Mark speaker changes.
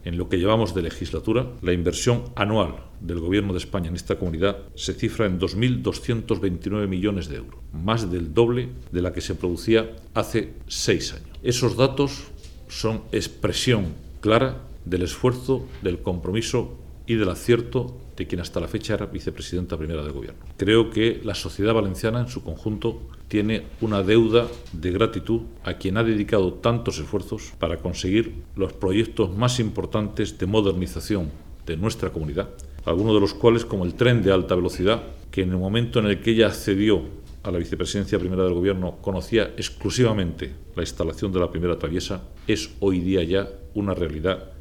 Speaker 1: En lo que llevamos de legislatura, la inversión anual del Gobierno de España en esta comunidad se cifra en 2.229 millones de euros, más del doble de la que se producía hace 6 años. Esos datos son expresión clara del esfuerzo, del compromiso y del acierto de quien hasta la fecha era vicepresidenta primera del Gobierno. Creo que la sociedad valenciana en su conjunto tiene una deuda de gratitud a quien ha dedicado tantos esfuerzos para conseguir los proyectos más importantes de modernización de nuestra comunidad, algunos de los cuales, como el tren de alta velocidad, que en el momento en el que ella accedió a la vicepresidencia primera del Gobierno conocía exclusivamente la instalación de la primera traviesa, es hoy día ya una realidad